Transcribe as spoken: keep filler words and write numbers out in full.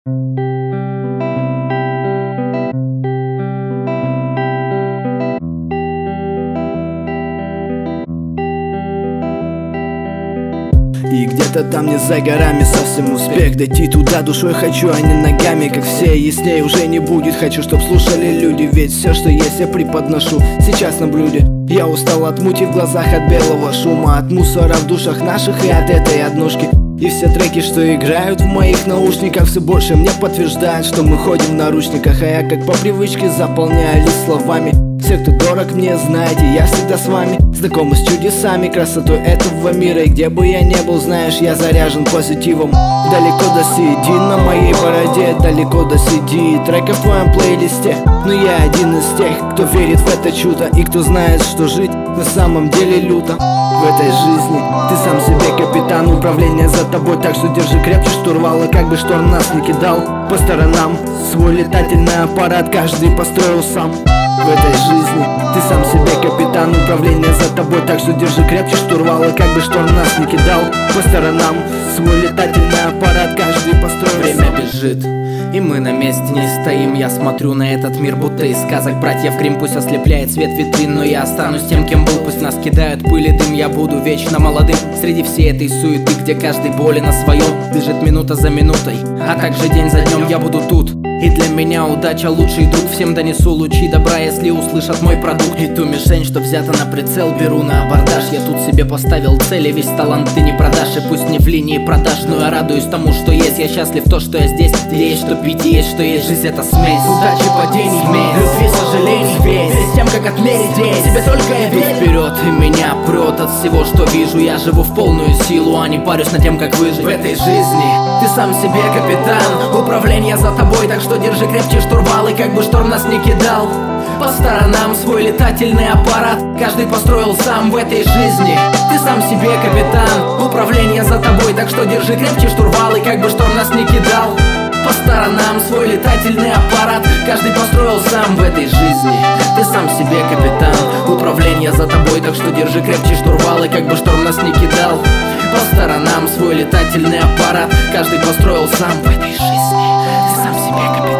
И где-то там не за горами совсем успех дойти туда душой хочу, а не ногами, как все. Яснее уже не будет, хочу, чтоб слушали люди, ведь все, что есть, я преподношу сейчас на блюде. Я устал от мути в глазах, от белого шума, от мусора в душах наших и от этой однушки. И все треки, что играют в моих наушниках, все больше мне подтверждают, что мы ходим в наручниках. А я как по привычке заполняю лист словами. Все, кто дорог мне, знаете, я всегда с вами. Знакомы с чудесами, красотой этого мира. И где бы я не был, знаешь, я заряжен позитивом. Далеко до си ди на моей бороде, далеко до си ди трека в твоем плейлисте. Но я один из тех, кто верит в это чудо и кто знает, что жить на самом деле люто в этой жизни. Ты сам себе капитан, управление за тобой, так что держи крепче штурвала, как бы шторм нас не кидал по сторонам. Свой летательный аппарат каждый построил сам. В этой жизни ты сам себе капитан, управление за тобой, так что держи крепче штурвала, как бы шторм нас не кидал по сторонам. Свой летательный аппарат каждый построил. Время бежит, и мы на месте не стоим. Я смотрю на этот мир, будто из сказок братьев Гримм. Пусть ослепляет свет витрин, но я останусь тем, кем был. Пусть нас кидают пыль и дым, я буду вечно молодым. Среди всей этой суеты, где каждый болен о своем, бежит минута за минутой, а также день за днем я буду тут. И для меня удача лучший друг. Всем донесу лучи добра, если услышат мой продукт. И ту мишень, что взята на прицел, беру на абордаж. Я тут себе поставил цели, весь талант ты не продашь. И пусть не в линии продаж, но я радуюсь тому, что есть. Я счастлив то, что я здесь, где есть что пить и есть что есть. Жизнь это смесь удачи, падений, любви, сожалений. Перед тем, как отмерить день, тебе только я верю вперед, и меня прет от всего, что вижу. Я живу в полную силу, а не парюсь над тем, как выжить в этой жизни. Ты сам себе капитан, управление за тобой, так что держи крепче штурвалы, как бы шторм нас не кидал по сторонам. Свой летательный аппарат каждый построил сам в этой жизни. Ты сам себе капитан, управление за тобой, так что держи крепче штурвалы, как бы шторм нас не кидал по сторонам. Свой летательный аппарат каждый построил сам в этой жизни. Ты сам себе капитан, управление за тобой, так что держи крепче штурвалы, как бы шторм нас не кидал по сторонам. Свой летательный аппарат каждый построил сам в этой жизни. Ты сам себе капитан.